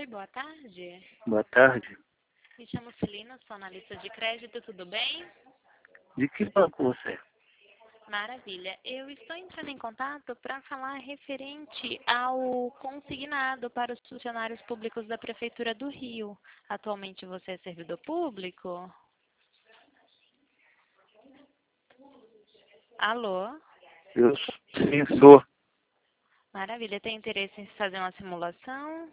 Oi, boa tarde. Boa tarde. Me chamo Celina, sou analista de crédito, tudo bem? De que banco você é? Maravilha. Eu estou entrando em contato para falar referente ao consignado para os funcionários públicos da Prefeitura do Rio. Atualmente você é servidor público? Alô? Eu sim sou. Maravilha. Tem interesse em fazer uma simulação?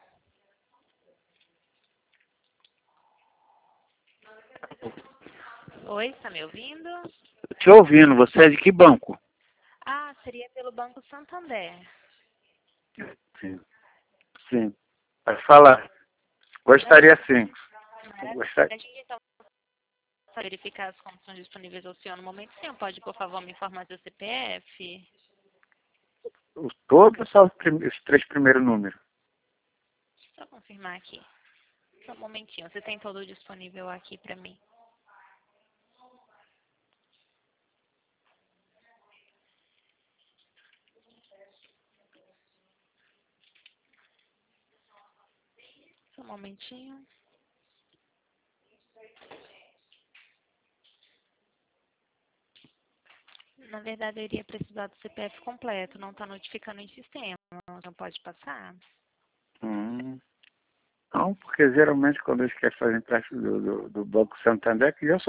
Oi, está me ouvindo? Te ouvindo, você é de que banco? Ah, seria pelo Banco Santander. Sim. Sim. Pode falar. Gostaria sim. Maravilha. Gostaria. A gente então vai verificar as condições disponíveis ao senhor no momento. Sim, pode, por favor, me informar seu CPF? Todos só os três primeiros números. Só confirmar aqui. Só um momentinho. Você tem todo disponível aqui para mim. Só um momentinho. Na verdade, eu iria precisar do CPF completo. Não está notificando em sistema. Não pode passar? Não, porque geralmente quando eles querem fazer empréstimo do Banco Santander, que já sou